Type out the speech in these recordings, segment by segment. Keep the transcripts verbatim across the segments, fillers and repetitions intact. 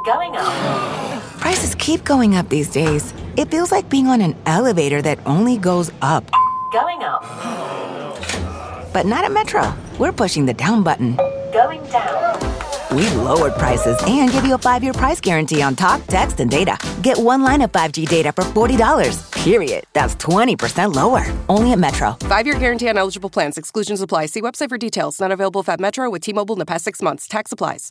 Going up. Prices keep going up these days. It feels like being on an elevator that only goes up. Going up. But not at Metro. We're pushing the down button. Going down. We've lowered prices and give you a five-year price guarantee on talk, text, and data. Get one line of five G data for forty dollars. Period. That's twenty percent lower. Only at Metro. Five-year guarantee on eligible plans. Exclusions apply. See website for details. Not available at Metro with T-Mobile in the past six months. Tax applies.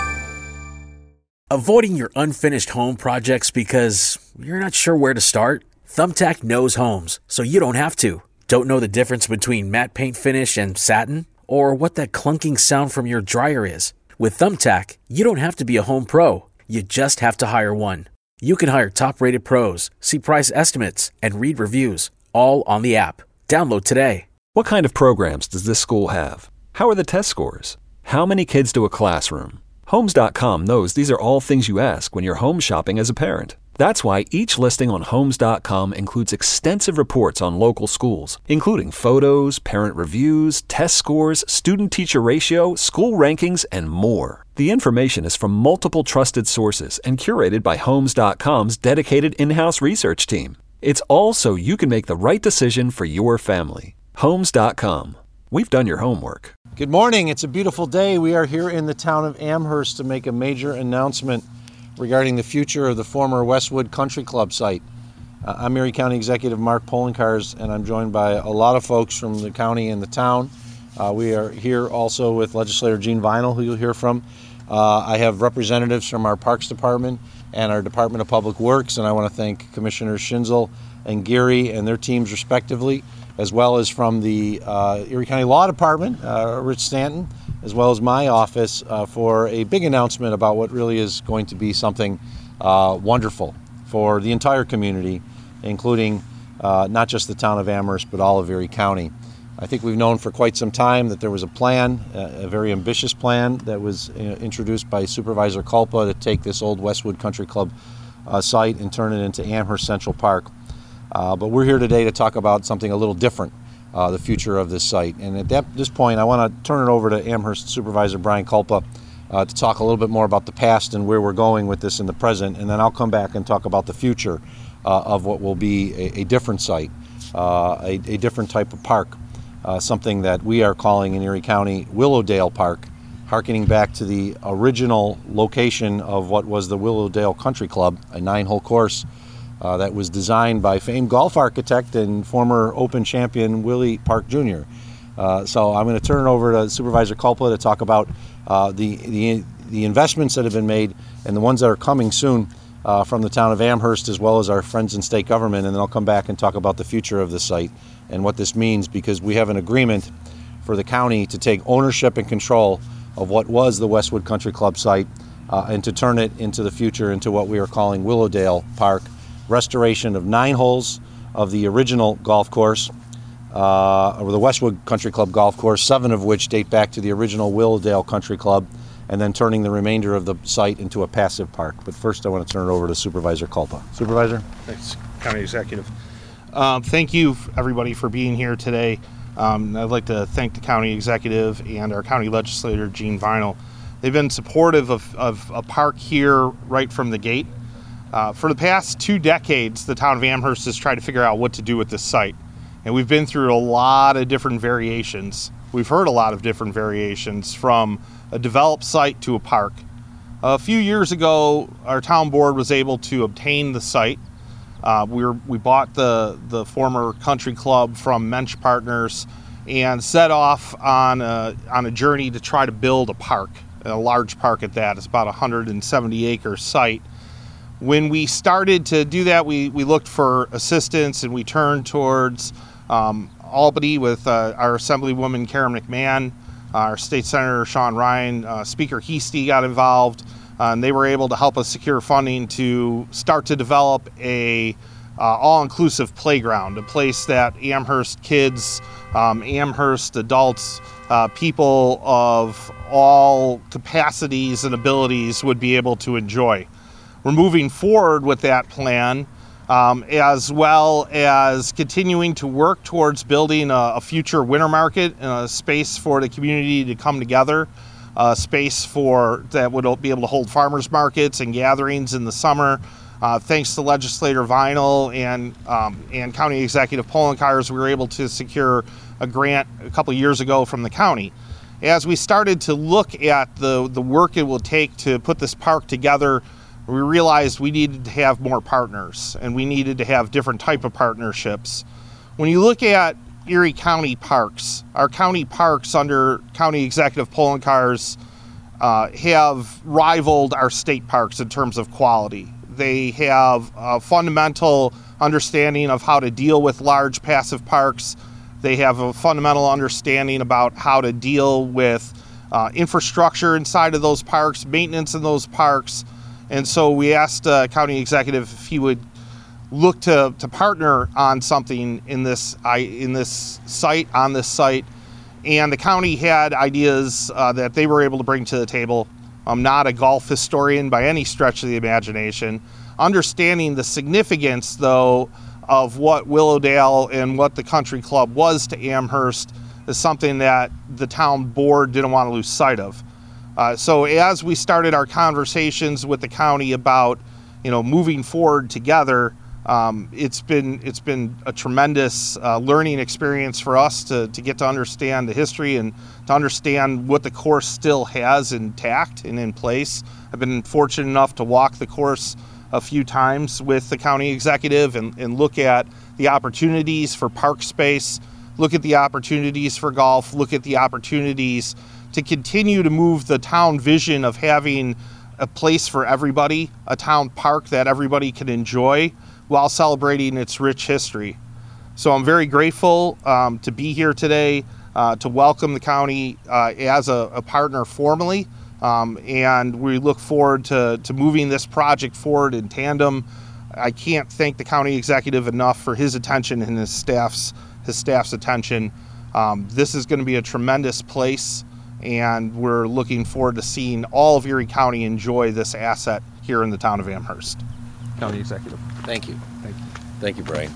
Avoiding your unfinished home projects because you're not sure where to start? Thumbtack knows homes, so you don't have to. Don't know the difference between matte paint finish and satin? Or what that clunking sound from your dryer is? With Thumbtack, you don't have to be a home pro. You just have to hire one. You can hire top-rated pros, see price estimates, and read reviews, all on the app. Download today. What kind of programs does this school have? How are the test scores? How many kids do a classroom? Homes dot com knows these are all things you ask when you're home shopping as a parent. That's why each listing on Homes dot com includes extensive reports on local schools, including photos, parent reviews, test scores, student-teacher ratio, school rankings, and more. The information is from multiple trusted sources and curated by Homes dot com's dedicated in-house research team. It's all so you can make the right decision for your family. Homes dot com. We've done your homework. Good morning. It's a beautiful day. We are here in the town of Amherst to make a major announcement regarding the future of the former Westwood Country Club site. Uh, I'm Erie County Executive Mark Poloncarz, and I'm joined by a lot of folks from the county and the town. Uh, we are here also with legislator Gene Vinal, who you'll hear from. Uh, I have representatives from our Parks Department and our Department of Public Works, and I want to thank Commissioners Schinzel and Geary and their teams respectively, as well as from the uh, Erie County Law Department, uh, Rich Stanton, as well as my office uh, for a big announcement about what really is going to be something uh, wonderful for the entire community, including uh, not just the town of Amherst, but all of Erie County. I think we've known for quite some time that there was a plan, a very ambitious plan that was uh, introduced by Supervisor Kulpa to take this old Westwood Country Club uh, site and turn it into Amherst Central Park. Uh, but we're here today to talk about something a little different, uh, the future of this site. And at that, this point, I want to turn it over to Amherst Supervisor Brian Kulpa uh, to talk a little bit more about the past and where we're going with this in the present. And then I'll come back and talk about the future uh, of what will be a, a different site, uh, a, a different type of park, uh, something that we are calling in Erie County Willowdale Park, harkening back to the original location of what was the Willowdale Country Club, a nine-hole course Uh, that was designed by famed golf architect and former Open champion Willie Park Junior Uh, so I'm going to turn it over to Supervisor Kulpa to talk about uh, the, the the investments that have been made and the ones that are coming soon uh, from the town of Amherst, as well as our friends in state government, and then I'll come back and talk about the future of the site and what this means, because we have an agreement for the county to take ownership and control of what was the Westwood Country Club site uh, and to turn it into the future into what we are calling Willowdale Park. Restoration of nine holes of the original golf course, uh, or the Westwood Country Club golf course, seven of which date back to the original Willowdale Country Club, and then turning the remainder of the site into a passive park. But first I want to turn it over to Supervisor Kulpa. Supervisor? Thanks, County Executive. Um, thank you, everybody, for being here today. Um, I'd like to thank the County Executive and our County Legislator, Gene Vinal. They've been supportive of, of a park here right from the gate. Uh, for the past two decades, the town of Amherst has tried to figure out what to do with this site. And we've been through a lot of different variations. We've heard a lot of different variations, from a developed site to a park. A few years ago, our town board was able to obtain the site. Uh, we, were, we bought the, the former country club from Mensch Partners and set off on a, on a journey to try to build a park, a large park at that. It's about a one hundred seventy acre site. When we started to do that, we, we looked for assistance, and we turned towards um, Albany with uh, our Assemblywoman Karen McMahon, uh, our State Senator Sean Ryan, uh, Speaker Heastie got involved, uh, and they were able to help us secure funding to start to develop a uh, all-inclusive playground, a place that Amherst kids, um, Amherst adults, uh, people of all capacities and abilities would be able to enjoy. We're moving forward with that plan, um, as well as continuing to work towards building a, a future winter market, and a space for the community to come together. uh, space for that would be able to hold farmers markets and gatherings in the summer. Uh, thanks to Legislator Vinyl and um, and County Executive Poloncarz, we were able to secure a grant a couple years ago from the county. As we started to look at the, the work it will take to put this park together, we realized we needed to have more partners, and we needed to have different type of partnerships. When you look at Erie County parks, our county parks under County Executive Poloncarz uh, have rivaled our state parks in terms of quality. They have a fundamental understanding of how to deal with large passive parks. They have a fundamental understanding about how to deal with uh, infrastructure inside of those parks, maintenance in those parks. And so we asked uh, County Executive if he would look to, to partner on something in this in this site, on this site. And the county had ideas uh, that they were able to bring to the table. I'm not a golf historian by any stretch of the imagination. Understanding the significance, though, of what Willowdale and what the country club was to Amherst is something that the town board didn't want to lose sight of. Uh, so as we started our conversations with the county about, you know, moving forward together, um, it's been it's been a tremendous uh, learning experience for us to to get to understand the history and to understand what the course still has intact and in place. I've been fortunate enough to walk the course a few times with the county executive and, and look at the opportunities for park space, look at the opportunities for golf, look at the opportunities to continue to move the town vision of having a place for everybody, a town park that everybody can enjoy while celebrating its rich history. So I'm very grateful um, to be here today, uh, to welcome the county uh, as a, a partner formally. Um, and we look forward to, to moving this project forward in tandem. I can't thank the county executive enough for his attention and his staff's his staff's attention. Um, this is going to be a tremendous place, and we're looking forward to seeing all of Erie County enjoy this asset here in the town of Amherst. County executive. Thank you. Thank you. Thank you, Brian.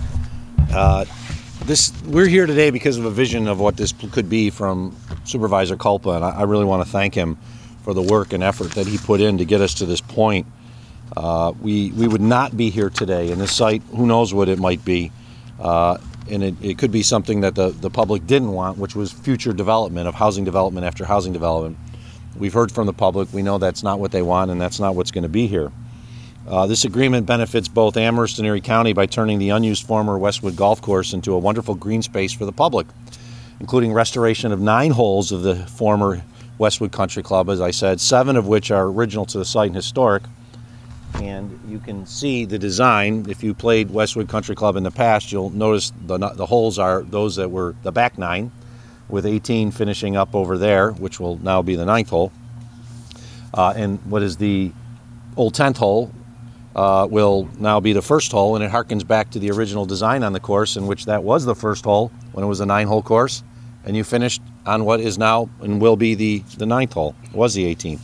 Uh, this we're here today because of a vision of what this could be from Supervisor Kulpa, and I, I really want to thank him for the work and effort that he put in to get us to this point. Uh, we we would not be here today, and this site, who knows what it might be, uh, and it, it could be something that the, the public didn't want, which was future development of housing development after housing development. We've heard from the public. We know that's not what they want, and that's not what's going to be here. Uh, this agreement benefits both Amherst and Erie County by turning the unused former Westwood Golf Course into a wonderful green space for the public, including restoration of nine holes of the former Westwood Country Club, as I said, seven of which are original to the site and historic. And you can see the design. If you played Westwood Country Club in the past, you'll notice the, the holes are those that were the back nine, with eighteen finishing up over there, which will now be the ninth hole. Uh, and what is the old tenth hole uh, will now be the first hole, and it harkens back to the original design on the course, in which that was the first hole when it was a nine-hole course, and you finished on what is now and will be the, the ninth hole. It was the eighteenth.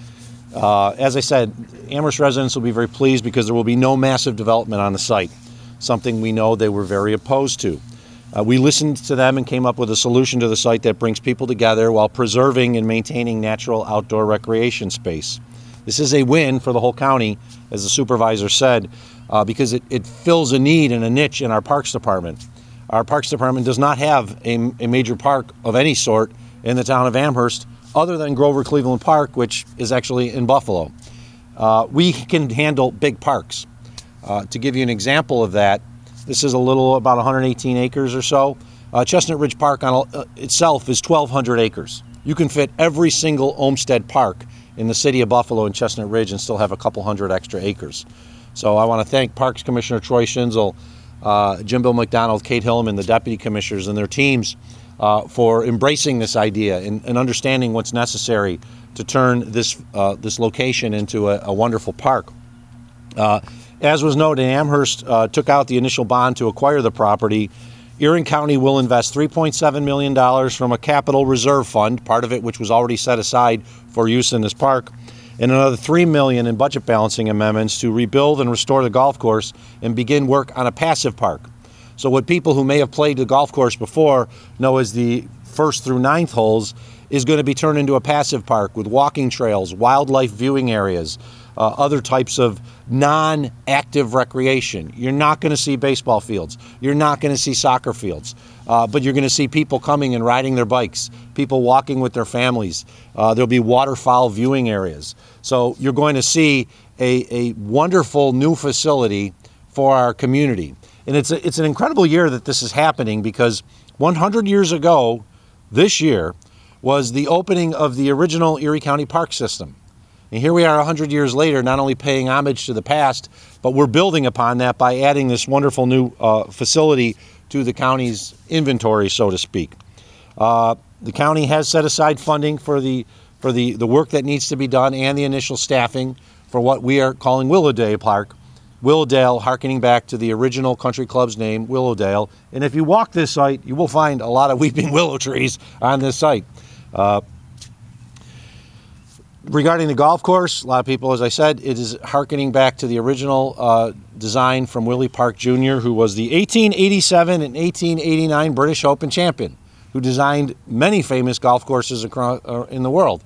Uh, as I said, Amherst residents will be very pleased because there will be no massive development on the site, something we know they were very opposed to. Uh, we listened to them and came up with a solution to the site that brings people together while preserving and maintaining natural outdoor recreation space. This is a win for the whole county, as the supervisor said, uh, because it, it fills a need and a niche in our Parks Department. Our Parks Department does not have a, a major park of any sort in the town of Amherst, other than Grover Cleveland Park, which is actually in Buffalo. Uh, we can handle big parks. Uh, to give you an example of that, this is a little, about one hundred eighteen acres or so. Uh, Chestnut Ridge Park on uh, itself is twelve hundred acres. You can fit every single Olmsted Park in the city of Buffalo and Chestnut Ridge and still have a couple hundred extra acres. So I want to thank Parks Commissioner Troy Schinzel, uh, Jim Bill McDonald, Kate Hillman, the deputy commissioners and their teams uh, for embracing this idea and, and understanding what's necessary to turn this uh, this location into a, a wonderful park. Uh, as was noted, Amherst uh, took out the initial bond to acquire the property. Erie County will invest three point seven million dollars from a capital reserve fund, part of it which was already set aside for use in this park, and another three million dollars in budget balancing amendments to rebuild and restore the golf course and begin work on a passive park. So what people who may have played the golf course before know as the first through ninth holes is going to be turned into a passive park with walking trails, wildlife viewing areas, uh, other types of non-active recreation. You're not going to see baseball fields. You're not going to see soccer fields. Uh, but you're going to see people coming and riding their bikes, people walking with their families. Uh, there'll be waterfowl viewing areas. So you're going to see a, a wonderful new facility for our community. And it's a, it's an incredible year that this is happening, because one hundred years ago, this year, was the opening of the original Erie County Park System. And here we are one hundred years later, not only paying homage to the past, but we're building upon that by adding this wonderful new uh, facility to the county's inventory, so to speak. Uh, the county has set aside funding for the for the, the work that needs to be done and the initial staffing for what we are calling Willowdale Park. Willowdale, harkening back to the original country club's name, Willowdale. And if you walk this site, you will find a lot of weeping willow trees on this site. Uh, regarding the golf course, a lot of people, as I said, it is harkening back to the original uh, design from Willie Park Junior, who was the eighteen eighty-seven and eighteen eighty-nine British Open champion, who designed many famous golf courses across uh, in the world.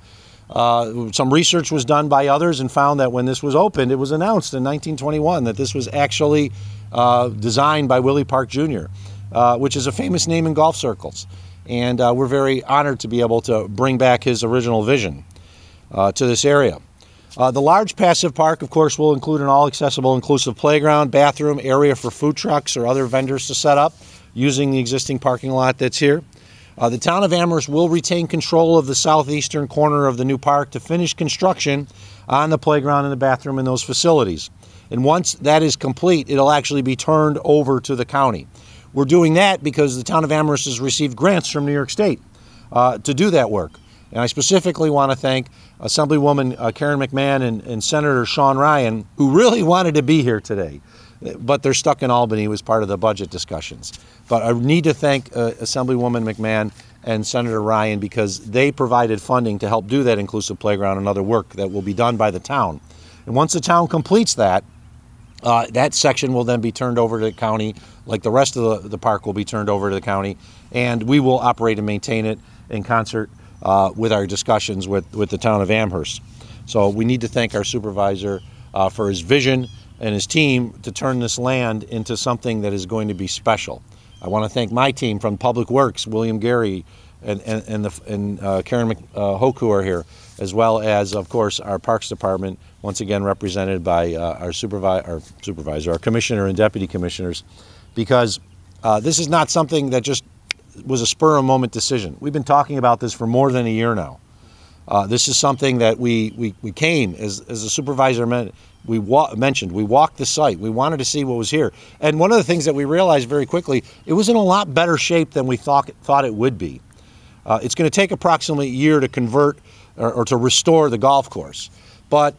Uh, some research was done by others and found that when this was opened, it was announced in nineteen twenty-one that this was actually uh, designed by Willie Park Junior, uh, which is a famous name in golf circles. And uh, we're very honored to be able to bring back his original vision uh, to this area. Uh, the large passive park, of course, will include an all-accessible inclusive playground, bathroom, area for food trucks or other vendors to set up using the existing parking lot that's here. Uh, the town of Amherst will retain control of the southeastern corner of the new park to finish construction on the playground and the bathroom in those facilities. And once that is complete, it'll actually be turned over to the county. We're doing that because the town of Amherst has received grants from New York State uh, to do that work. And I specifically want to thank Assemblywoman uh, Karen McMahon and, and Senator Sean Ryan, who really wanted to be here today, but they're stuck in Albany as part of the budget discussions. But I need to thank uh, Assemblywoman McMahon and Senator Ryan, because they provided funding to help do that inclusive playground and other work that will be done by the town. And once the town completes that, uh, that section will then be turned over to the county, like the rest of the, the park will be turned over to the county, and we will operate and maintain it in concert uh, with our discussions with, with the town of Amherst. So we need to thank our supervisor uh, for his vision and his team to turn this land into something that is going to be special. I want to thank my team from Public Works, William Gary and, and, and, the, and uh, Karen Mc, uh, Hoku are here, as well as, of course, our Parks Department, once again represented by uh, our, supervi- our supervisor, our commissioner and deputy commissioners, because uh, this is not something that just was a spur-of-the-moment decision. We've been talking about this for more than a year now. Uh, this is something that we, we, we came, as, as the supervisor meant, we wa- mentioned, we walked the site. We wanted to see what was here. And one of the things that we realized very quickly, it was in a lot better shape than we thought, thought it would be. Uh, it's going to take approximately a year to convert or, or to restore the golf course. But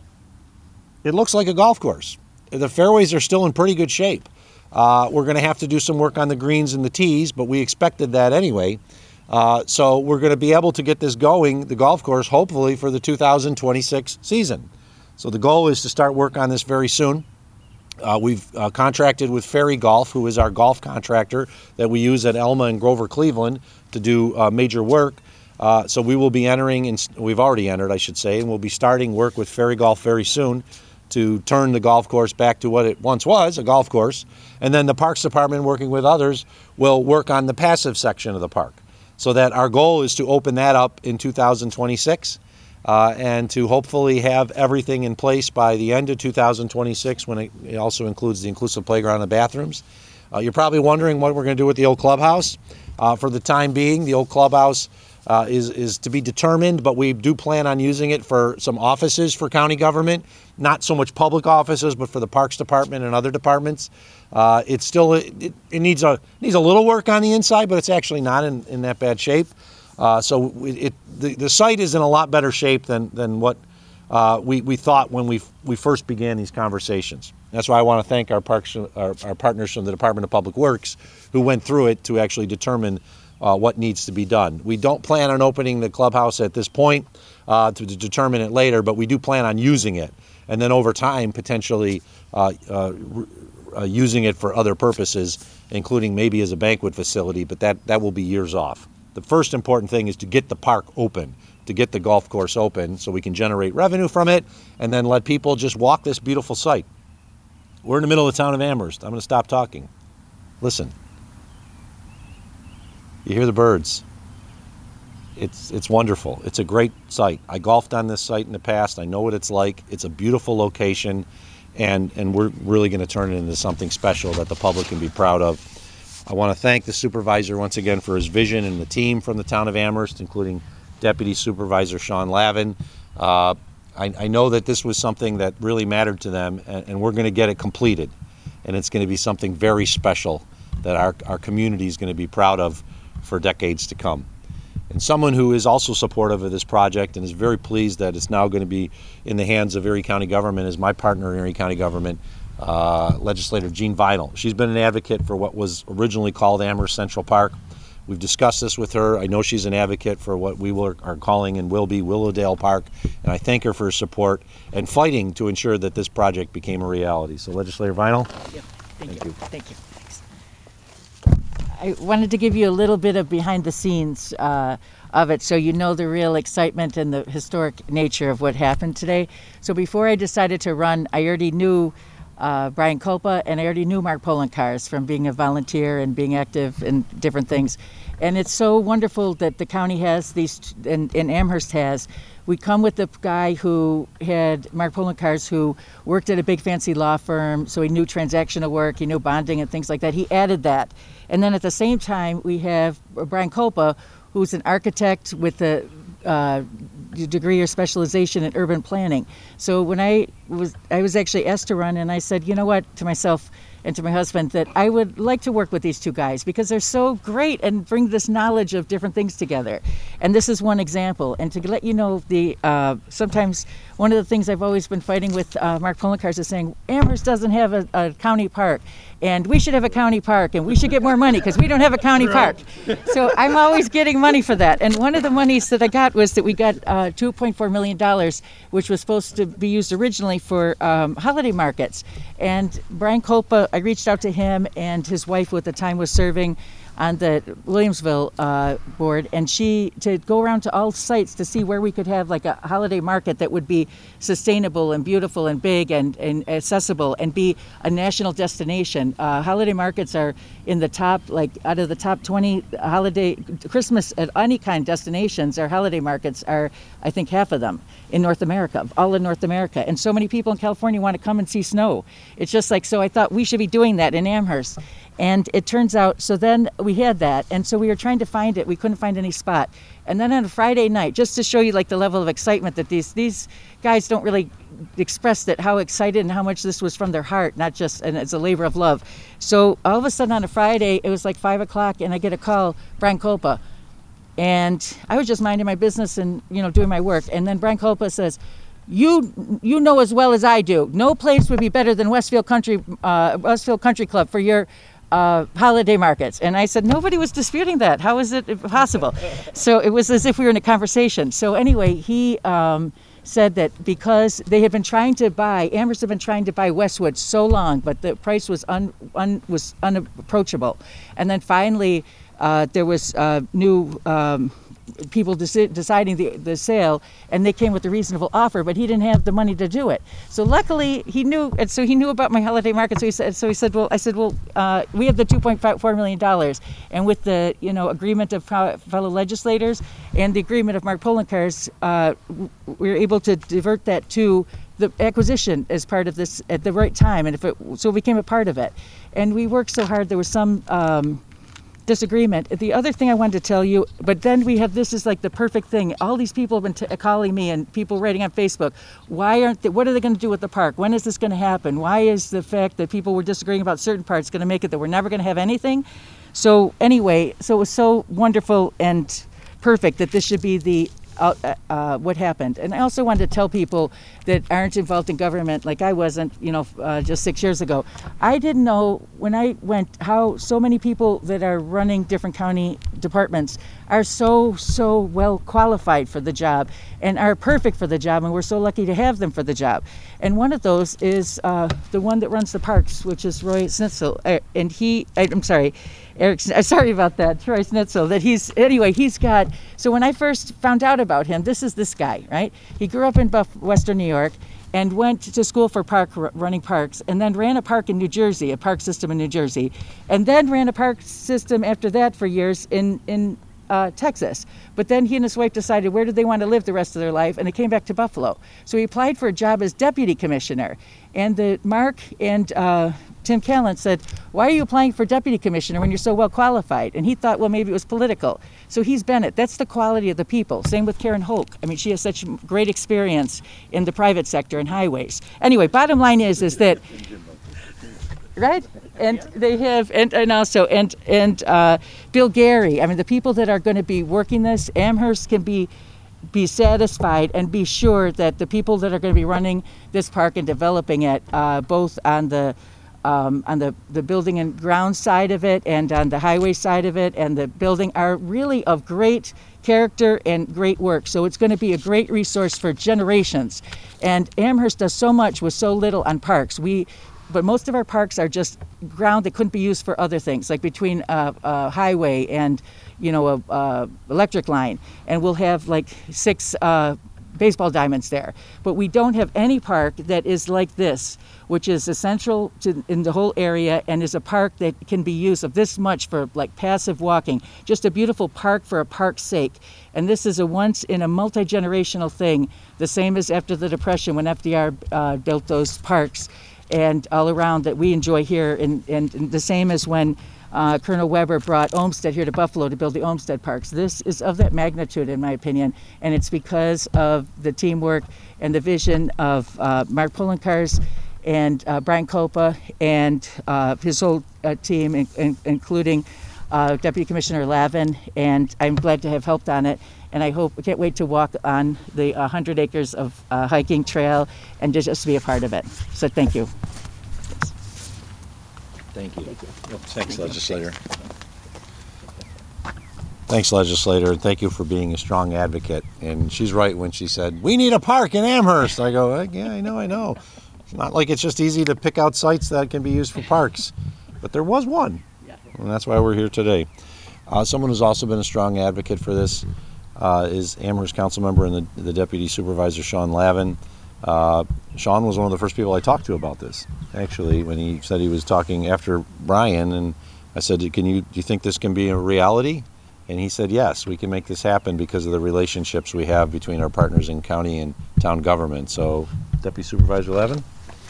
it looks like a golf course. The fairways are still in pretty good shape. Uh, we're going to have to do some work on the greens and the tees, but we expected that anyway. Uh, so we're going to be able to get this going, the golf course, hopefully for the two thousand twenty-six season. So the goal is to start work on this very soon. Uh, we've uh, contracted with Ferry Golf, who is our golf contractor that we use at Elma and Grover Cleveland to do uh, major work. Uh, so we will be entering, in, we've already entered, I should say, and we'll be starting work with Ferry Golf very soon to turn the golf course back to what it once was, a golf course. And then the Parks Department, working with others, will work on the passive section of the park. So that our goal is to open that up in two thousand twenty-six uh, and to hopefully have everything in place by the end of two thousand twenty-six, when it, it also includes the inclusive playground and bathrooms. Uh, you're probably wondering what we're going to do with the old clubhouse. Uh, for the time being, the old clubhouse uh, is, is to be determined, but we do plan on using it for some offices for county government, not so much public offices, but for the Parks Department and other departments. Uh, it's still, it, it needs a needs a little work on the inside, but it's actually not in, in that bad shape. Uh, so it, it the, the site is in a lot better shape than than what uh, we, we thought when we we first began these conversations. That's why I want to thank our parks our, our partners from the Department of Public Works who went through it to actually determine uh, what needs to be done. We don't plan on opening the clubhouse at this point uh, to, to determine it later, but we do plan on using it, and then over time potentially uh, uh, Uh, using it for other purposes, including maybe as a banquet facility, but that, that will be years off. The first important thing is to get the park open, to get the golf course open so we can generate revenue from it and then let people just walk this beautiful site. We're in the middle of the town of Amherst. I'm going to stop talking. Listen. You hear the birds. It's it's wonderful. It's a great site. I golfed on this site in the past. I know what it's like. It's a beautiful location, and, and we're really going to turn it into something special that the public can be proud of. I want to thank the supervisor once again for his vision and the team from the town of Amherst, including Deputy Supervisor Sean Lavin. Uh, I, I know that this was something that really mattered to them, and, and we're going to get it completed. And it's going to be something very special that our, our community is going to be proud of for decades to come. And someone who is also supportive of this project and is very pleased that it's now going to be in the hands of Erie County government is my partner in Erie County government, uh, Legislator Jean Vinal. She's been an advocate for what was originally called Amherst Central Park. We've discussed this with her. I know she's an advocate for what we will, are calling and will be Willowdale Park, and I thank her for her support and fighting to ensure that this project became a reality. So, Legislator Vinal. Yep. Thank, Thank you. you. Thank you. Thanks. I wanted to give you a little bit of behind the scenes uh, of it so you know the real excitement and the historic nature of what happened today. So before I decided to run, I already knew uh, Brian Kolpa and I already knew Mark Poloncarz from being a volunteer and being active in different things. And it's so wonderful that the county has these, and, and Amherst has. We come with the guy who had, Mark Poloncarz, who worked at a big fancy law firm, so he knew transactional work, he knew bonding and things like that. He added that. And then at the same time, we have Brian Kolpa, who's an architect with a uh, degree or specialization in urban planning. So when I was, I was actually asked to run, and I said, you know what, to myself and to my husband, that I would like to work with these two guys because they're so great and bring this knowledge of different things together. And this is one example. And to let you know, the uh, sometimes one of the things I've always been fighting with uh, Mark Poloncarz is saying, Amherst doesn't have a, a county park, and we should have a county park, and we should get more money because we don't have a county park. So I'm always getting money for that. And one of the monies that I got was that we got uh, two point four million dollars, which was supposed to be used originally for um, holiday markets. And Brian Kolpa, I reached out to him, and his wife, who at the time was serving on the Williamsville uh, board, and she to go around to all sites to see where we could have like a holiday market that would be sustainable and beautiful and big and, and accessible and be a national destination. Uh, holiday markets are in the top, like out of the top twenty holiday Christmas at any kind destinations, our holiday markets are, I think, half of them in North America, all in North America. And so many people in California want to come and see snow. It's just like, so I thought we should be doing that in Amherst. And it turns out, so then we had that, and so we were trying to find it. We couldn't find any spot. And then on a Friday night, just to show you like the level of excitement that these these guys don't really express that, how excited and how much this was from their heart, not just, and it's a labor of love. So all of a sudden on a Friday, it was like five o'clock, and I get a call, Brian Kolpa. And I was just minding my business and, you know, doing my work. And then Brian Kolpa says, You you know as well as I do, no place would be better than Westfield Country uh, Westfield Country Club for your uh, holiday markets. And I said, nobody was disputing that. How is it possible? So it was as if we were in a conversation. So anyway, he um, said that because they had been trying to buy, Amherst had been trying to buy Westwood so long, but the price was un, un was unapproachable. And then finally, uh, there was uh, new um, people deci- deciding the, the sale, and they came with a reasonable offer, but he didn't have the money to do it. So luckily he knew, and so he knew about my holiday market. So he said, so he said, well, I said, well, uh, we have the two point four million dollars, and with the, you know, agreement of fellow legislators and the agreement of Mark Poloncarz, uh, we were able to divert that to the acquisition as part of this at the right time, and if it, so it became a part of it. And we worked so hard. There was some um, disagreement. The other thing I wanted to tell you, but then we have, this is like the perfect thing. All these people have been t- calling me and people writing on Facebook. Why aren't they, what are they going to do with the park? When is this going to happen? Why is the fact that people were disagreeing about certain parts going to make it that we're never going to have anything? So anyway, so it was so wonderful and perfect that this should be the Uh, uh, what happened. And I also wanted to tell people that aren't involved in government, like I wasn't, you know, uh, just six years ago. I didn't know when I went how so many people that are running different county departments are so, so well qualified for the job and are perfect for the job, and we're so lucky to have them for the job. And one of those is uh, the one that runs the parks, which is Roy Snitzel. Uh, and he, I, I'm sorry, Eric, sorry about that, Troy Snitzel, that he's, anyway, he's got, so when I first found out about him, this is this guy, right? He grew up in Buff, Western New York and went to school for park running parks, and then ran a park in New Jersey, a park system in New Jersey, and then ran a park system after that for years in, in Uh, Texas. But then he and his wife decided where did they want to live the rest of their life, and they came back to Buffalo. So he applied for a job as deputy commissioner. And the Mark and uh, Tim Callan said, why are you applying for deputy commissioner when you're so well qualified? And he thought, well, maybe it was political. So he's been it. That's the quality of the people. Same with Karen Hoke. I mean, she has such great experience in the private sector and highways. Anyway, bottom line is, is that, right? And they have, and, and also, and and uh, Bill Gary. I mean, the people that are going to be working this, Amherst can be be satisfied and be sure that the people that are going to be running this park and developing it, uh, both on the um, on the, the building and ground side of it and on the highway side of it and the building, are really of great character and great work. So it's going to be a great resource for generations. And Amherst does so much with so little on parks. We But most of our parks are just ground that couldn't be used for other things, like between a, a highway and, you know, a, a electric line. And we'll have like six uh, baseball diamonds there. But we don't have any park that is like this, which is essential to in the whole area and is a park that can be used of this much for like passive walking. Just a beautiful park for a park's sake. And this is a once in a multi-generational thing, the same as after the Depression when F D R uh, built those parks and all around that we enjoy here, and, and, and the same as when uh, Colonel Weber brought Olmsted here to Buffalo to build the Olmsted Parks. This is of that magnitude, in my opinion, and it's because of the teamwork and the vision of uh, Mark Poloncarz and uh, Brian Kolpa and uh, his whole uh, team, in, in, including uh, Deputy Commissioner Lavin, and I'm glad to have helped on it. And I hope, I can't wait to walk on the one hundred acres of uh, hiking trail and to just be a part of it. So thank you. Thank you. Thanks, legislator. Thanks, legislator, and thank you for being a strong advocate. And she's right when she said, we need a park in Amherst. I go, yeah, I know, I know. It's not like it's just easy to pick out sites that can be used for parks. But there was one, and that's why we're here today. Uh, someone who's also been a strong advocate for this Uh, is Amherst council member and the, the deputy supervisor, Sean Lavin. Uh, Sean was one of the first people I talked to about this, actually, when he said he was talking after Brian, and I said, can you, do you think this can be a reality? And he said, yes, we can make this happen because of the relationships we have between our partners in county and town government. So, Deputy Supervisor Lavin?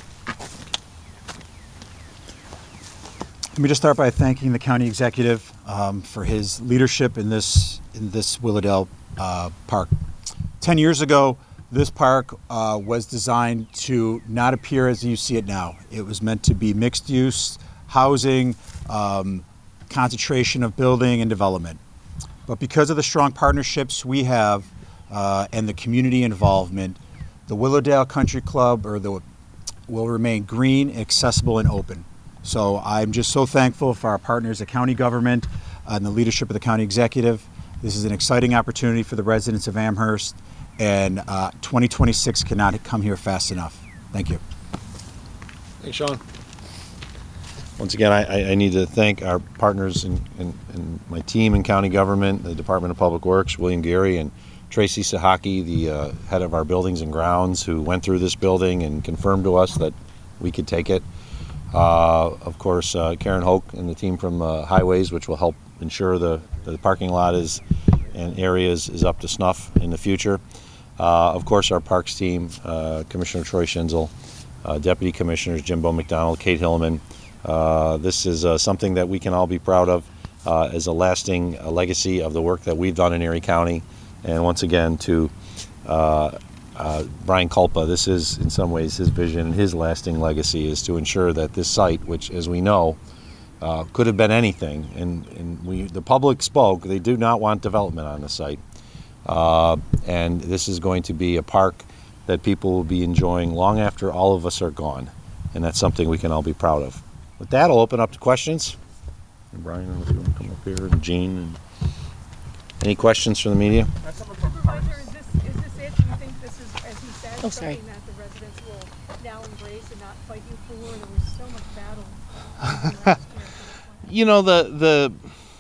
Let me just start by thanking the county executive um, for his leadership in this in this Willowdale uh, park. Ten years ago, this park uh, was designed to not appear as you see it now. It was meant to be mixed use, housing, um, concentration of building and development. But because of the strong partnerships we have uh, and the community involvement, the Willowdale Country Club or the will remain green, accessible, and open. So I'm just so thankful for our partners at county government uh, and the leadership of the county executive. This is an exciting opportunity for the residents of Amherst, and uh, twenty twenty-six cannot come here fast enough. Thank you. Thanks, Sean. Once again, I, I need to thank our partners and in, in, in my team in county government, the Department of Public Works, William Gary, and Tracy Sahaki, the uh, head of our buildings and grounds, who went through this building and confirmed to us that we could take it. Uh, of course, uh, Karen Hoke and the team from uh, Highways, which will help ensure the, the parking lot is and areas is up to snuff in the future. Uh, of course, our parks team, uh, Commissioner Troy Schinzel, uh, Deputy Commissioners Jimbo McDonald, Kate Hillman. Uh, this is uh, something that we can all be proud of uh, as a lasting uh, legacy of the work that we've done in Erie County. And once again, to uh, Uh, Brian Kolpa, this is in some ways his vision and his lasting legacy is to ensure that this site, which as we know uh, could have been anything, and, and we the public spoke, they do not want development on the site, uh, and this is going to be a park that people will be enjoying long after all of us are gone, and that's something we can all be proud of. With that, I'll open up to questions. And Brian, if you want to come up here, and Gene, and any questions from the media? Oh, sorry. Something that the residents will now embrace and not fight you for. There was so much battle last year. you know, the the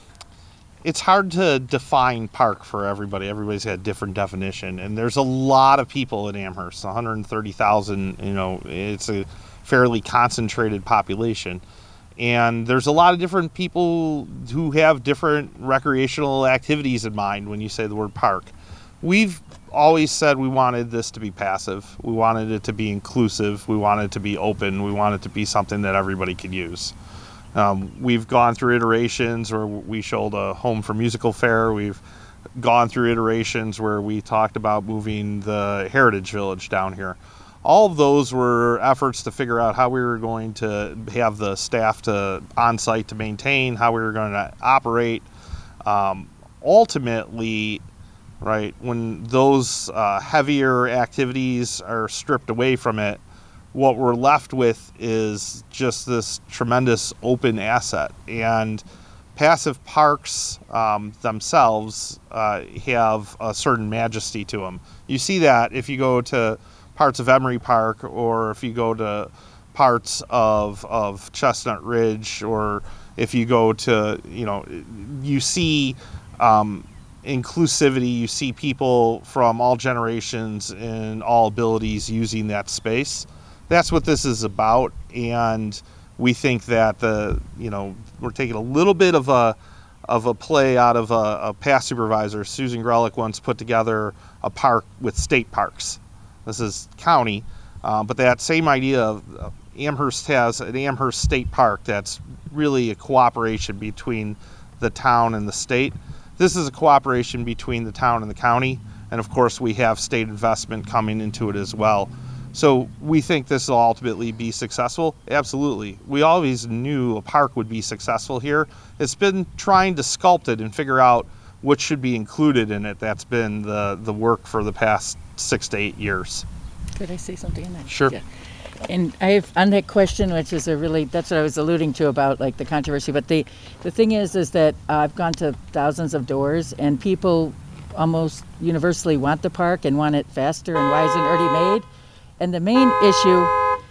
it's hard to define park for everybody. Everybody's got a different definition, and there's a lot of people in Amherst, one hundred thirty thousand. You know, it's a fairly concentrated population, and there's a lot of different people who have different recreational activities in mind when you say the word park. We've always said we wanted this to be passive. We wanted it to be inclusive. We wanted it to be open. We wanted it to be something that everybody could use. Um, we've gone through iterations where we showed a home for musical fair. We've gone through iterations where we talked about moving the Heritage Village down here. All of those were efforts to figure out how we were going to have the staff to on site to maintain, how we were going to operate. Um, ultimately, right, when those uh, heavier activities are stripped away from it, what we're left with is just this tremendous open asset. And passive parks um, themselves uh, have a certain majesty to them. You see that if you go to parts of Emery Park, or if you go to parts of of Chestnut Ridge, or if you go to, you know, you see um, inclusivity, you see people from all generations and all abilities using that space. That's what this is about, and we think that the you know we're taking a little bit of a of a play out of a, a past supervisor. Susan Grelick once put together a park with state parks. This is county, uh, but that same idea of uh, Amherst has an Amherst State Park that's really a cooperation between the town and the state. This is a cooperation between the town and the county, and of course we have state investment coming into it as well. So we think this will ultimately be successful. Absolutely. We always knew a park would be successful here. It's been trying to sculpt it and figure out what should be included in it. That's been the, the work for the past six to eight years. Could I say something on that? Sure. Yeah. And I have on that question, which is a really, that's what I was alluding to about like the controversy. But the, the thing is, is that uh, I've gone to thousands of doors, and people almost universally want the park and want it faster, and why isn't it already made? And the main issue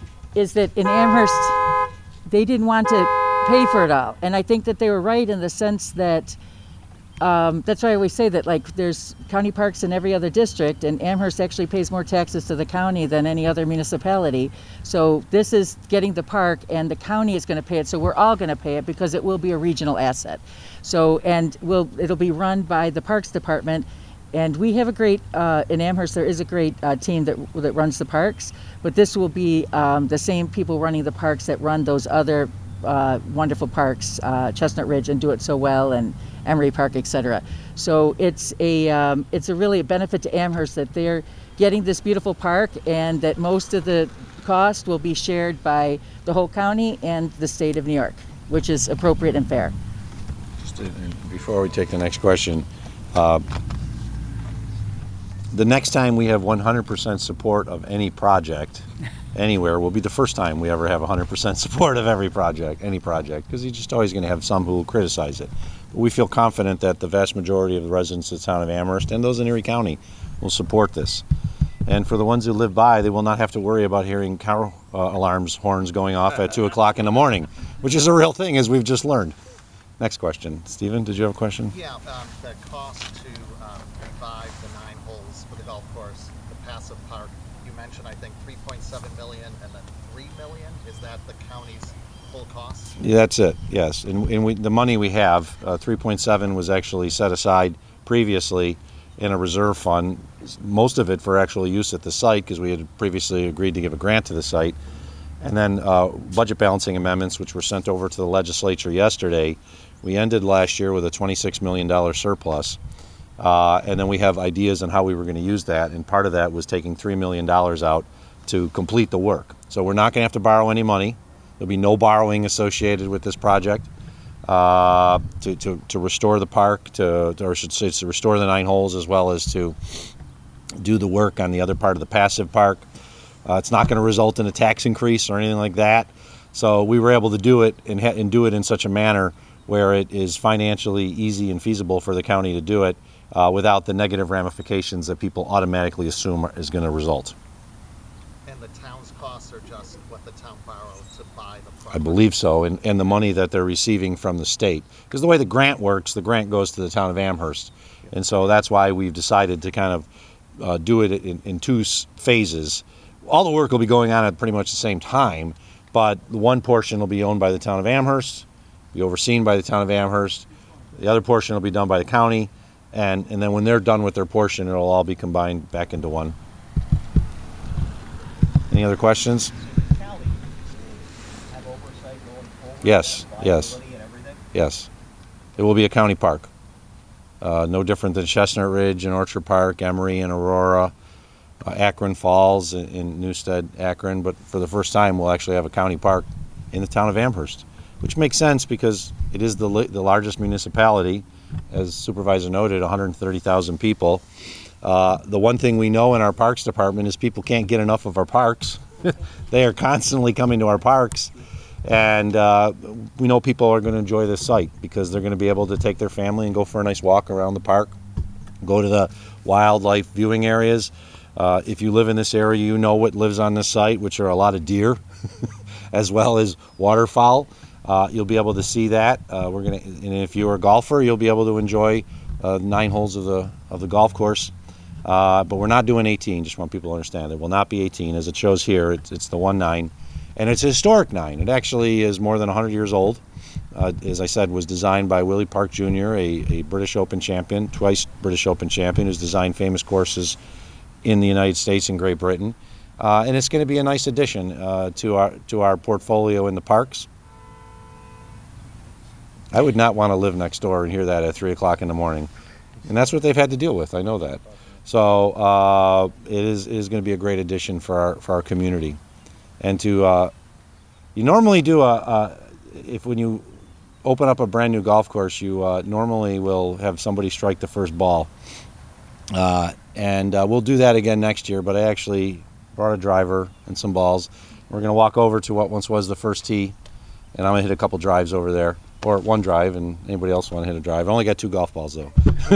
is that in Amherst, they didn't want to pay for it all. And I think that they were right in the sense that, um, that's why I always say that, like, there's county parks in every other district, and Amherst actually pays more taxes to the county than any other municipality. So this is getting the park, and the county is going to pay it. So we're all going to pay it because it will be a regional asset. So, and we'll, it'll be run by the Parks Department. And we have a great, uh, in Amherst, there is a great uh, team that that runs the parks, but this will be um, the same people running the parks that run those other uh, wonderful parks, uh, Chestnut Ridge, and do it so well, and Emery Park, et cetera. So it's a, um, it's a really a benefit to Amherst that they're getting this beautiful park, and that most of the cost will be shared by the whole county and the state of New York, which is appropriate and fair. Just to, before we take the next question, uh, the next time we have one hundred percent support of any project anywhere will be the first time we ever have one hundred percent support of every project, any project, because you're just always going to have some who will criticize it. But we feel confident that the vast majority of the residents of the town of Amherst and those in Erie County will support this. And for the ones who live by, they will not have to worry about hearing car uh, alarms, horns going off at two o'clock in the morning, which is a real thing, as we've just learned. Next question. Stephen, did you have a question? Yeah, um, the cost to um, revive the nine holes for the golf course, the passive park, you mentioned, I think, three point seven million dollars and then three million dollars. Is that the county's full cost? Yeah, that's it, yes. And, and we, the money we have, uh, three point seven was actually set aside previously in a reserve fund, most of it for actual use at the site, because we had previously agreed to give a grant to the site. And then uh, budget balancing amendments, which were sent over to the legislature yesterday. We ended last year with a twenty-six million dollars surplus. Uh, and then we have ideas on how we were going to use that. And part of that was taking three million dollars out to complete the work. So we're not going to have to borrow any money. There'll be no borrowing associated with this project uh, to, to, to restore the park, to, or I should say to restore the nine holes, as well as to do the work on the other part of the passive park. Uh, it's not going to result in a tax increase or anything like that. So we were able to do it and, ha- and do it in such a manner where it is financially easy and feasible for the county to do it uh, without the negative ramifications that people automatically assume is going to result. And the town's costs are just what the the town borrow to buy the I property? believe so, and, and the money that they're receiving from the state. Because the way the grant works, the grant goes to the town of Amherst. And so that's why we've decided to kind of uh, do it in, in two s- phases. All the work will be going on at pretty much the same time, but the one portion will be owned by the town of Amherst, be overseen by the town of Amherst. The other portion will be done by the county, and, and then when they're done with their portion, it'll all be combined back into one. Any other questions? County have oversight going forward? Yes, yes. Liability and everything? Yes. It will be a county park. Uh, no different than Chestnut Ridge and Orchard Park, Emory and Aurora, uh, Akron Falls in, in Newstead, Akron. But for the first time, we'll actually have a county park in the town of Amherst, which makes sense because it is the, li- the largest municipality. As Supervisor noted, one hundred thirty thousand people. Uh, the one thing we know in our parks department is people can't get enough of our parks. They are constantly coming to our parks. And uh, we know people are going to enjoy this site because they're going to be able to take their family and go for a nice walk around the park, go to the wildlife viewing areas. Uh, if you live in this area, you know what lives on this site, which are a lot of deer, as well as waterfowl. Uh, you'll be able to see that. Uh, we're going to, and if you're a golfer, you'll be able to enjoy uh, nine holes of the of the golf course. Uh, but we're not doing eighteen. Just want people to understand it will not be eighteen, as it shows here. It's, it's the one nine. And it's a historic nine. It actually is more than one hundred years old. Uh, as I said, was designed by Willie Park Junior, a, a British Open champion, twice British Open champion, who's designed famous courses in the United States and Great Britain. Uh, and it's going to be a nice addition uh, to our to our portfolio in the parks. I would not want to live next door and hear that at three o'clock in the morning. And that's what they've had to deal with. I know that. So uh, it is, it is going to be a great addition for our, for our community. And to, uh, you normally do a, a, if when you open up a brand new golf course, you uh, normally will have somebody strike the first ball. Uh, and uh, we'll do that again next year, but I actually brought a driver and some balls. We're going to walk over to what once was the first tee, and I'm going to hit a couple drives over there, or one drive, and anybody else want to hit a drive. I only got two golf balls, though.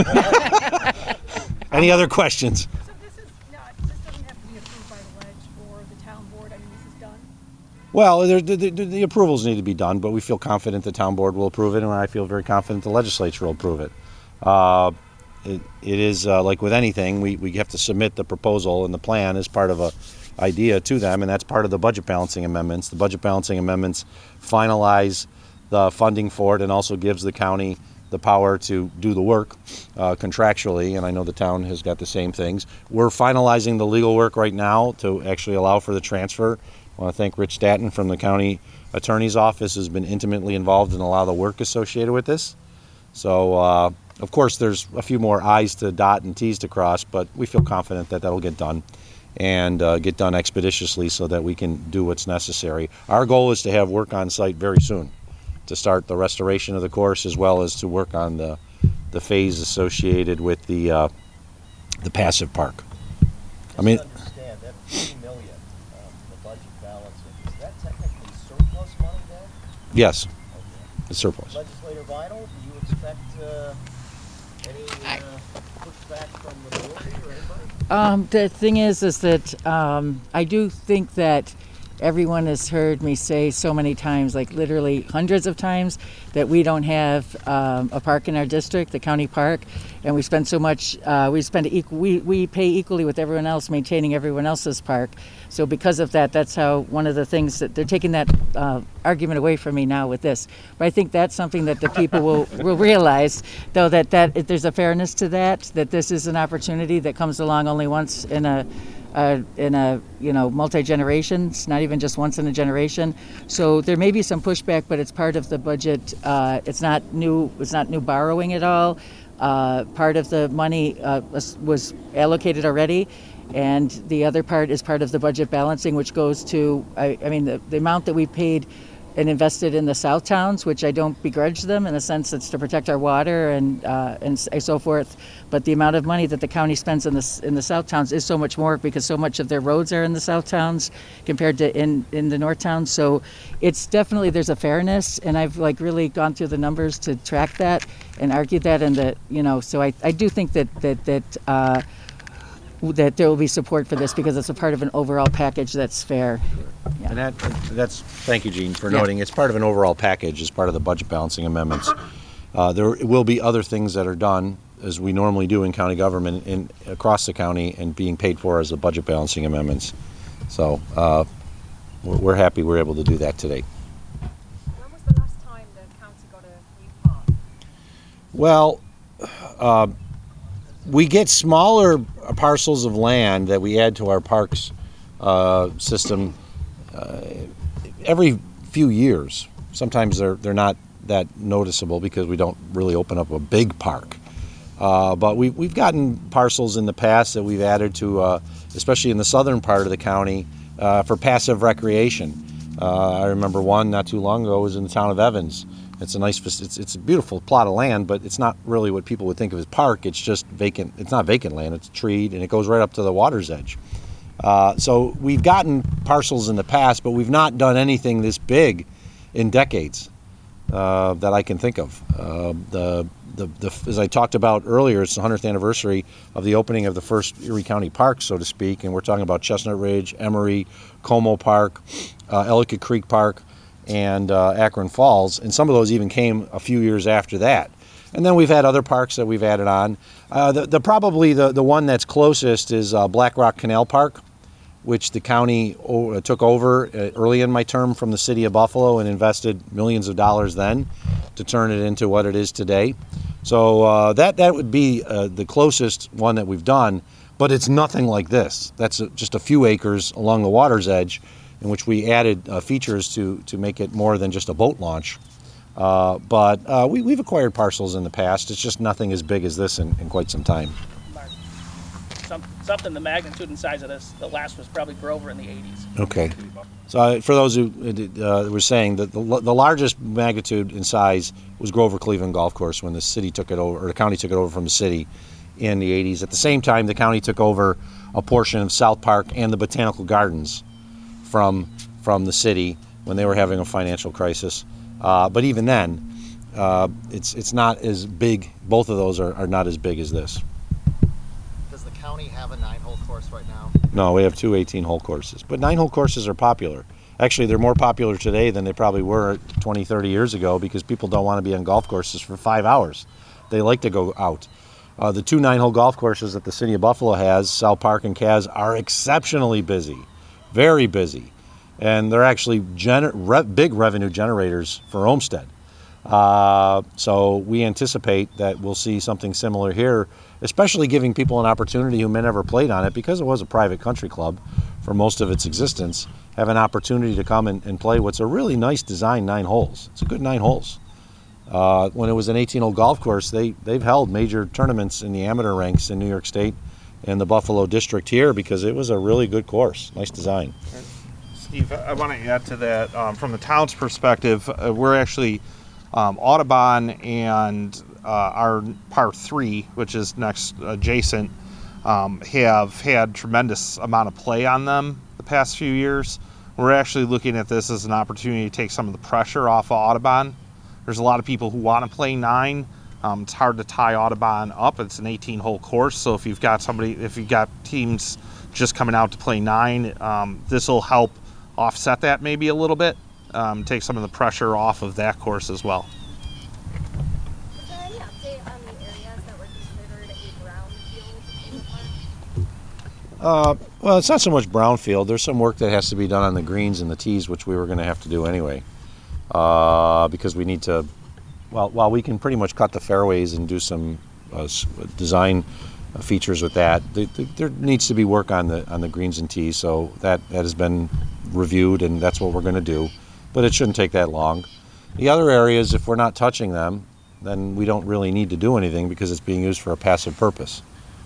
Any other questions? So this is not, this doesn't have to be approved by the ledge or the town board. I mean, this is done. Well, the, the, the, the approvals need to be done, but we feel confident the town board will approve it, and I feel very confident the legislature will approve it. Uh, it, it is uh, like with anything, we, we have to submit the proposal and the plan as part of a idea to them, and that's part of the budget balancing amendments. The budget balancing amendments finalize the funding for it and also gives the county the power to do the work uh, contractually, and I know the town has got the same things. We're finalizing the legal work right now to actually allow for the transfer. I want to thank Rich Statton from the county attorney's office, who's been intimately involved in a lot of the work associated with this. So, uh, of course, there's a few more I's to dot and T's to cross, but we feel confident that that'll get done and uh, get done expeditiously so that we can do what's necessary. Our goal is to have work on site very soon, to start the restoration of the course as well as to work on the the phase associated with the uh, the passive park. Just I mean, to understand that three million, um, the budget balancing, is that technically surplus money then? yes, Okay. it's surplus. Legislator Vinyl, do you expect uh, any uh, pushback from the board or anybody? Um, the thing is, is that um, I do think that everyone has heard me say so many times, like literally hundreds of times, that we don't have um, a park in our district, the county park, and we spend so much. Uh, we spend equal. We we pay equally with everyone else maintaining everyone else's park. So because of that, that's how one of the things that they're taking that uh, argument away from me now with this. But I think that's something that the people will will realize, though, that that if there's a fairness to that. That this is an opportunity that comes along only once in a. Uh, in a you know multi-generations, not even just once in a generation. So there may be some pushback, but it's part of the budget. Uh, it's not new. It's not new borrowing at all. Uh, part of the money uh, was, was allocated already, and the other part is part of the budget balancing, which goes to. I, I mean, the, the amount that we paid and invested in the south towns, which I don't begrudge them in the sense it's to protect our water and uh, and so forth. But the amount of money that the county spends in the in the south towns is so much more because so much of their roads are in the south towns compared to in, in the north towns. So it's definitely there's a fairness, and I've like really gone through the numbers to track that and argued that, and that you know. So I, I do think that that that. Uh, that there will be support for this because it's a part of an overall package that's fair. Yeah. And that, that's, thank you, Gene, for Yeah. noting, it's part of an overall package as part of the budget balancing amendments. Uh, there will be other things that are done, as we normally do in county government, in, across the county, and being paid for as the budget balancing amendments. So uh, we're we're happy we're able to do that today. When was the last time the county got a new park? Well, uh, we get smaller parcels of land that we add to our parks uh, system uh, every few years. Sometimes they're they're not that noticeable because we don't really open up a big park. Uh, but we, we've gotten parcels in the past that we've added to, uh, especially in the southern part of the county, uh, for passive recreation. Uh, I remember one not too long ago was in the town of Evans. It's a nice, it's, it's a beautiful plot of land, but it's not really what people would think of as park. It's just vacant. It's not vacant land. It's treed, and it goes right up to the water's edge. Uh, so we've gotten parcels in the past, but we've not done anything this big in decades uh, that I can think of. Uh, the, the, the, as I talked about earlier, it's the hundredth anniversary of the opening of the first Erie County Park, so to speak, and we're talking about Chestnut Ridge, Emery, Como Park, uh, Ellicott Creek Park, and uh, Akron Falls, and some of those even came a few years after that. And then we've had other parks that we've added on. Uh, the, the probably the, the one that's closest is uh, Black Rock Canal Park, which the county o- took over uh, early in my term from the city of Buffalo and invested millions of dollars then to turn it into what it is today. So uh, that that would be uh, the closest one that we've done, but it's nothing like this. That's uh, just a few acres along the water's edge, in which we added uh, features to to make it more than just a boat launch. Uh, but uh, we, we've acquired parcels in the past. It's just nothing as big as this in, in quite some time. Mark, some, something the magnitude and size of this, the last was probably Grover in the eighties. Okay. So uh, for those who uh, were saying that the, the largest magnitude in size was Grover Cleveland Golf Course when the city took it over, or the county took it over from the city in the eighties. At the same time, the county took over a portion of South Park and the Botanical Gardens from from the city when they were having a financial crisis. Uh, but even then, uh, it's it's not as big. Both of those are, are not as big as this. Does the county have a nine-hole course right now? No, we have two eighteen-hole courses. But nine-hole courses are popular. Actually, they're more popular today than they probably were twenty, thirty years ago because people don't want to be on golf courses for five hours. They like to go out. Uh, the two nine-hole golf courses that the city of Buffalo has, South Park and Kaz, are exceptionally busy, very busy. And they're actually gener- re- big revenue generators for Olmsted. Uh, so we anticipate that we'll see something similar here, especially giving people an opportunity who may never played on it, because it was a private country club for most of its existence, have an opportunity to come and, and play what's a really nice design nine holes. It's a good nine holes. Uh, when it was an eighteen-hole golf course, they, they've held major tournaments in the amateur ranks in New York State and the Buffalo district here because it was a really good course. Nice design. Steve, I want to add to that. Um, from the town's perspective, uh, we're actually um, Audubon and uh, our par three, which is next adjacent, um, have had tremendous amount of play on them the past few years. We're actually looking at this as an opportunity to take some of the pressure off of Audubon. There's a lot of people who want to play nine. Um, it's hard to tie Audubon up. It's an eighteen-hole course, so if you've got somebody, if you've got teams just coming out to play nine, um, this will help offset that maybe a little bit, um, take some of the pressure off of that course as well. Is there any update on the areas that were considered a brownfield in the park? Uh, well, it's not so much brownfield. There's some work that has to be done on the greens and the tees, which we were going to have to do anyway, uh, because we need to. Well, while we can pretty much cut the fairways and do some uh, design features with that, the, the, there needs to be work on the on the greens and tees. So that that has been reviewed, and that's what we're going to do. But it shouldn't take that long. The other areas, if we're not touching them, then we don't really need to do anything because it's being used for a passive purpose.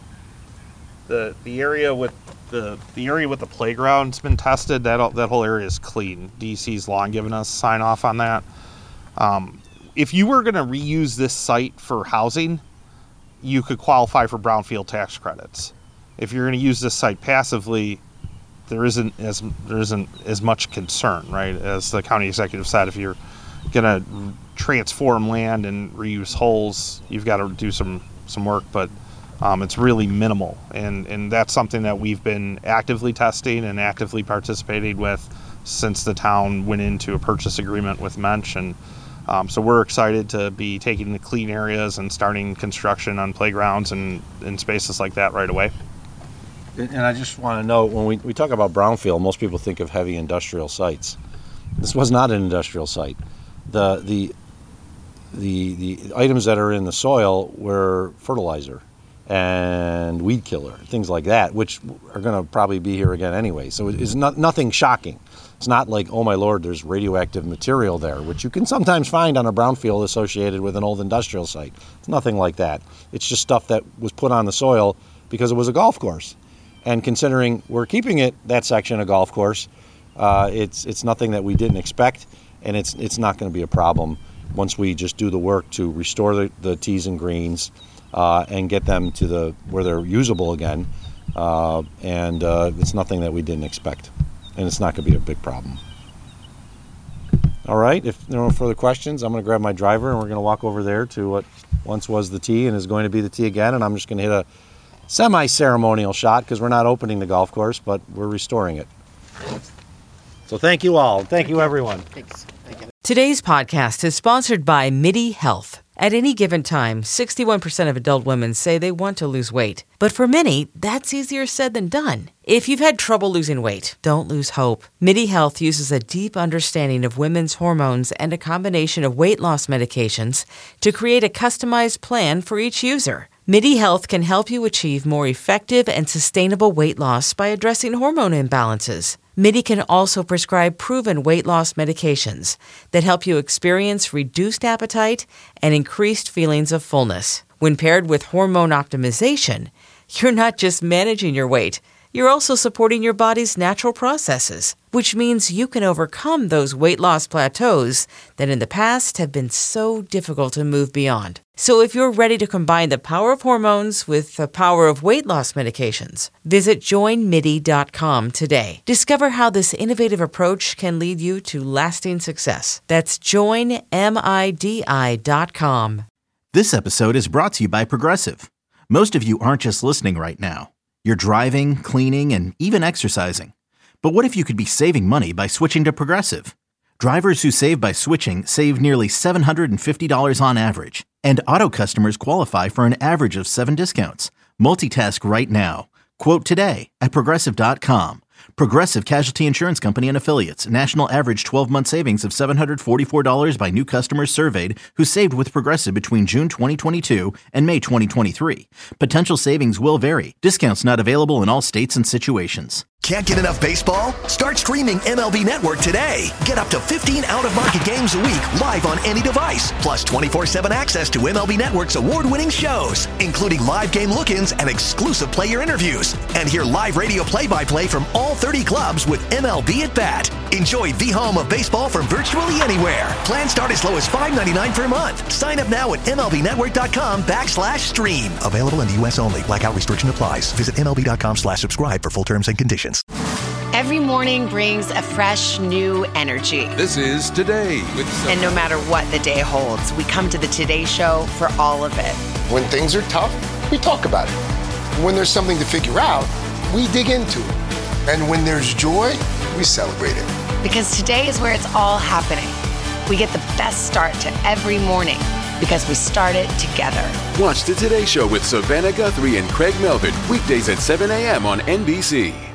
The the area with the the area with the playground's been tested. That that whole area is clean. D C's long given us sign off on that. Um, if you were going to reuse this site for housing, you could qualify for brownfield tax credits. If you're going to use this site passively, there isn't as there isn't as much concern, right? As the county executive said, if you're going to transform land and reuse holes, you've got to do some some work. But Um, it's really minimal, and, and that's something that we've been actively testing and actively participating with since the town went into a purchase agreement with Mensch. And um, so we're excited to be taking the clean areas and starting construction on playgrounds and, and spaces like that right away. And I just want to know, when we, we talk about brownfield, most people think of heavy industrial sites. This was not an industrial site. The the the the items that are in the soil were fertilizer and weed killer, things like that, which are going to probably be here again anyway. So it's not nothing shocking. It's not like, oh my Lord, there's radioactive material there, which you can sometimes find on a brownfield associated with an old industrial site. It's nothing like that. It's just stuff that was put on the soil because it was a golf course. And considering we're keeping it, that section a golf course, uh, it's it's nothing that we didn't expect, and it's it's not going to be a problem once we just do the work to restore the, the tees and greens uh, and get them to the where they're usable again. Uh, and uh, it's nothing that we didn't expect, and it's not going to be a big problem. All right, if there are no further questions, I'm going to grab my driver and we're going to walk over there to what once was the tee and is going to be the tee again, and I'm just going to hit a semi-ceremonial shot because we're not opening the golf course, but we're restoring it. So thank you all. Thank you, everyone. Thanks. Thank you. Today's podcast is sponsored by MIDI Health. At any given time, sixty-one percent of adult women say they want to lose weight. But for many, that's easier said than done. If you've had trouble losing weight, don't lose hope. MIDI Health uses a deep understanding of women's hormones and a combination of weight loss medications to create a customized plan for each user. MIDI Health can help you achieve more effective and sustainable weight loss by addressing hormone imbalances. MIDI can also prescribe proven weight loss medications that help you experience reduced appetite and increased feelings of fullness. When paired with hormone optimization, you're not just managing your weight, you're also supporting your body's natural processes, which means you can overcome those weight loss plateaus that in the past have been so difficult to move beyond. So if you're ready to combine the power of hormones with the power of weight loss medications, visit join midi dot com today. Discover how this innovative approach can lead you to lasting success. That's join midi dot com. This episode is brought to you by Progressive. Most of you aren't just listening right now. You're driving, cleaning, and even exercising. But what if you could be saving money by switching to Progressive? Drivers who save by switching save nearly seven hundred fifty dollars on average. And auto customers qualify for an average of seven discounts. Multitask right now. Quote today at Progressive dot com. Progressive Casualty Insurance Company and Affiliates. National average twelve-month savings of seven hundred forty-four dollars by new customers surveyed who saved with Progressive between June twenty twenty-two and May twenty twenty-three. Potential savings will vary. Discounts not available in all states and situations. Can't get enough baseball? Start streaming M L B Network today. Get up to fifteen out-of-market games a week live on any device. Plus twenty-four seven access to M L B Network's award-winning shows, including live game look-ins and exclusive player interviews. And hear live radio play-by-play from all thirty clubs with M L B at Bat. Enjoy the home of baseball from virtually anywhere. Plans start as low as five ninety-nine per month. Sign up now at MLBnetwork.com backslash stream. Available in the U S only. Blackout restriction applies. Visit MLB.com slash subscribe for full terms and conditions. Every morning brings a fresh, new energy. This is Today with Sophie. And no matter what the day holds, we come to the Today Show for all of it. When things are tough, we talk about it. When there's something to figure out, we dig into it. And when there's joy, we celebrate it. Because today is where it's all happening. We get the best start to every morning because we start it together. Watch the Today Show with Savannah Guthrie and Craig Melvin weekdays at seven a.m. on N B C.